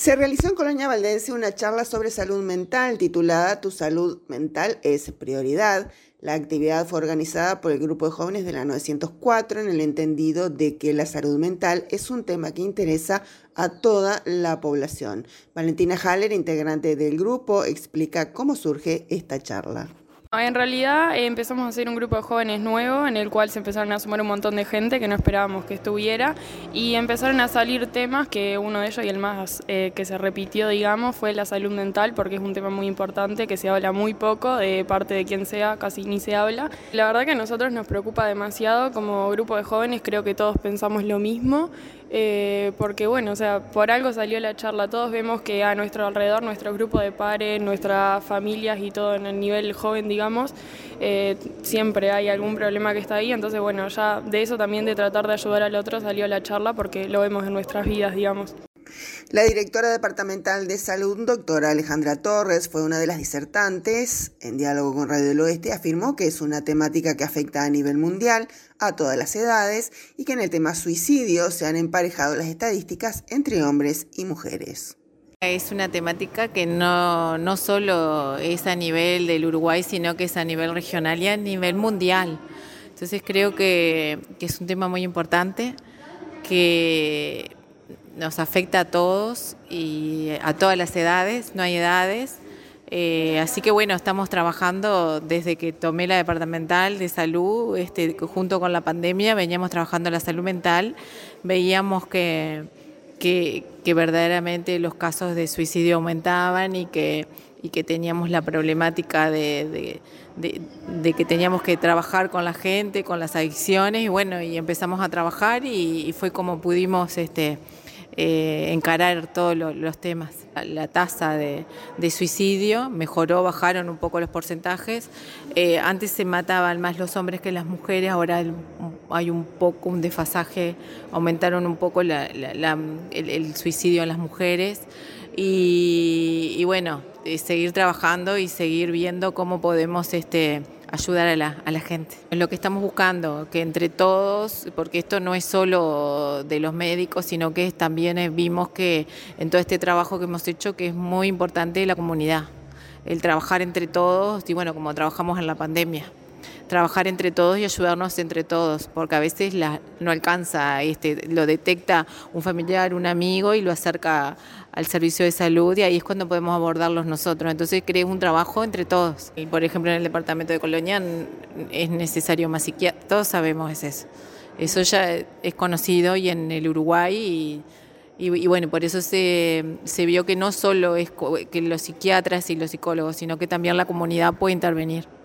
Se realizó en Colonia Valdense una charla sobre salud mental titulada Tu salud mental es prioridad. La actividad fue organizada por el grupo de jóvenes de la 904 en el entendido de que la salud mental es un tema que interesa a toda la población. Valentina Haller, integrante del grupo, explica cómo surge esta charla. En realidad empezamos a hacer un grupo de jóvenes nuevo en el cual se empezaron a sumar un montón de gente que no esperábamos que estuviera y empezaron a salir temas que uno de ellos y el más que se repitió, digamos, fue la salud mental, porque es un tema muy importante que se habla muy poco de parte de quien sea, casi ni se habla. La verdad que a nosotros nos preocupa demasiado como grupo de jóvenes, creo que todos pensamos lo mismo, porque bueno, o sea, por algo salió la charla, todos vemos que a nuestro alrededor, nuestro grupo de pares, nuestras familias y todo en el nivel joven, digamos, siempre hay algún problema que está ahí, entonces bueno, ya de eso también de tratar de ayudar al otro salió la charla porque lo vemos en nuestras vidas, digamos. La directora departamental de salud, doctora Alejandra Torres, fue una de las disertantes. En diálogo con Radio del Oeste afirmó que es una temática que afecta a nivel mundial a todas las edades y que en el tema suicidio se han emparejado las estadísticas entre hombres y mujeres. Es una temática que no solo es a nivel del Uruguay, sino que es a nivel regional y a nivel mundial. Entonces creo que es un tema muy importante, que nos afecta a todos y a todas las edades, no hay edades. Así que bueno, estamos trabajando desde que tomé la departamental de salud, junto con la pandemia, veníamos trabajando la salud mental, veíamos que verdaderamente los casos de suicidio aumentaban y que teníamos la problemática de que teníamos que trabajar con la gente, con las adicciones, y bueno, y empezamos a trabajar y fue como pudimos encarar todos los temas. La tasa de suicidio mejoró, bajaron un poco los porcentajes. Antes se mataban más los hombres que las mujeres, ahora hay un desfasaje, aumentaron un poco el suicidio en las mujeres. Y bueno, seguir trabajando y seguir viendo cómo podemos ayudar a la gente. Es lo que estamos buscando, que entre todos, porque esto no es solo de los médicos, sino que también vimos que en todo este trabajo que hemos hecho, que es muy importante la comunidad, el trabajar entre todos, y bueno, como trabajamos en la pandemia, trabajar entre todos y ayudarnos entre todos, porque a veces no alcanza, lo detecta un familiar, un amigo y lo acerca al servicio de salud, y ahí es cuando podemos abordarlos nosotros. Entonces creo un trabajo entre todos. Y por ejemplo en el departamento de Colonia es necesario más psiquiatra, todos sabemos eso. Eso ya es conocido y en el Uruguay y bueno, por eso se vio que no solo es que los psiquiatras y los psicólogos, sino que también la comunidad puede intervenir.